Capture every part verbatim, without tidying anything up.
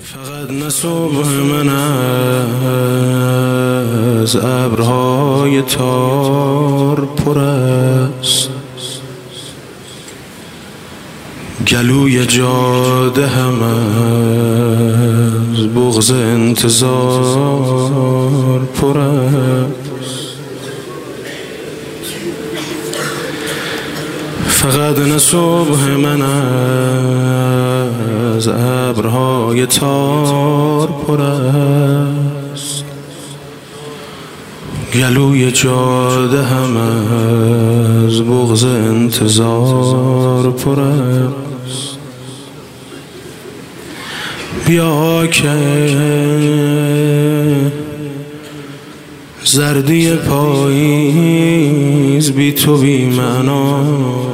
فقط نه صبح من از ابرهای تار پر است، گلوی جاده هم از بغض انتظار پر است. فقط نه صبح من از ابرهای تار پر است، گلوی جاده هم از بغض انتظار پر است. بیا که زردی پاییز بی تو بی معناست،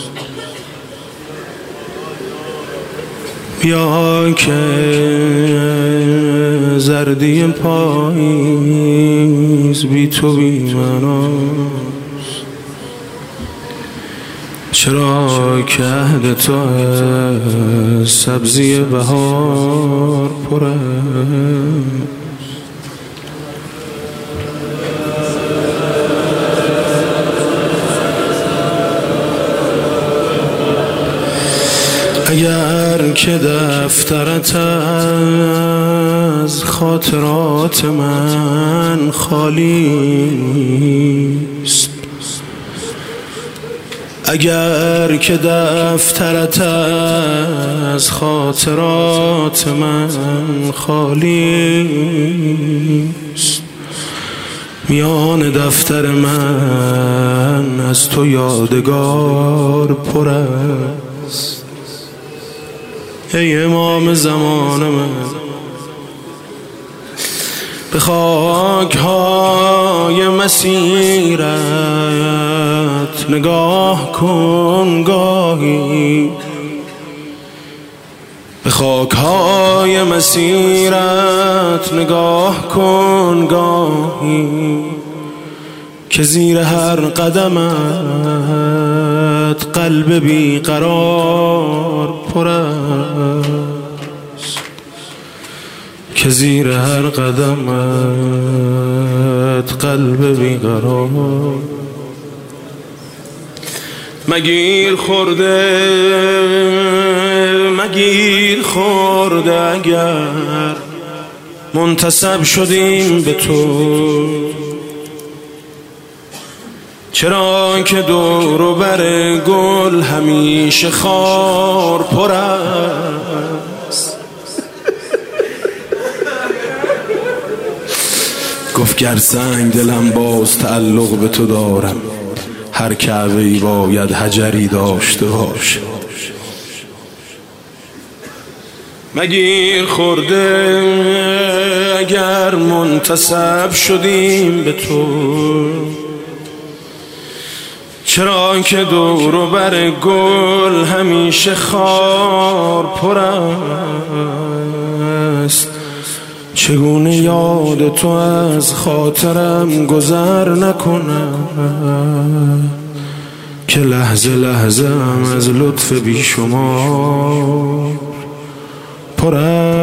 بیا که زردی پاییز بی تو بی معناست. چرا که عهد تو از سبزی بهار پر است. اگر که دفترت از خاطرات من خالی است، اگر که دفترت از خاطرات من خالی است، میان دفتر من از تو یادگار پر است. ای امام زمان من، به خاک های مسیرت نگاه کن گاهی، به خاک های مسیرت نگاه کن گاهی، که زیر هر قدمت قلب بیقرار پر است، که زیر هر قدمت قلب بیقرار. مگیر خورده مگیر خورده اگر منتسب شدیم به تو، چرا که دور و بر گل همیشه خار پر است. گفت گر سنگ دلم باز تعلق به تو دارم، هر کعبه‌ای باید حجری داشته باشه. مگیر خورده اگر منتسب شدیم به تو، چرا که دور و بر گل همیشه خار پر است. چگونه یاد تو از خاطرم گذر نکنم، که لحظه لحظه هم از لطف بیشمار پر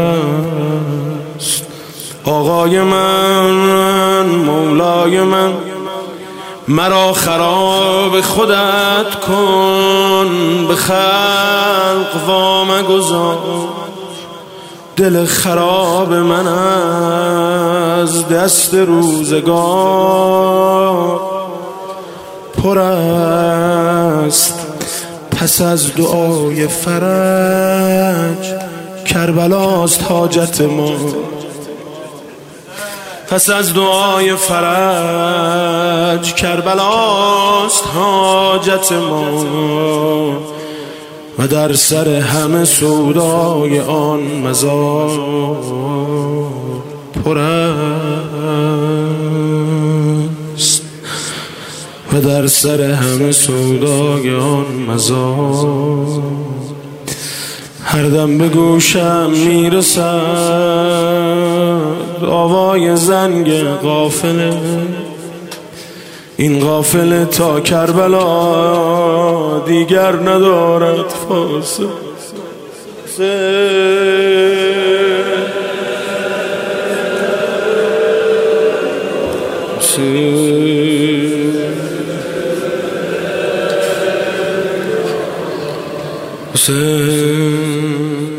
است. آقای من، مولای من، مرا خراب خودت کن، به خلق وام گذار. دل خراب من از دست روزگار پر است. پس از دعای فرج کربلاست حاجت ما، پس از دعای فرج کربلاست حاجت ما، و در سر همه سودای آن مزار پر است، و در سر همه سودای آن مزار. هر دم به گوشم میرسد آوای زنگ قافله، این قافله تا کربلا دیگر ندارد فاصله. حسین حسین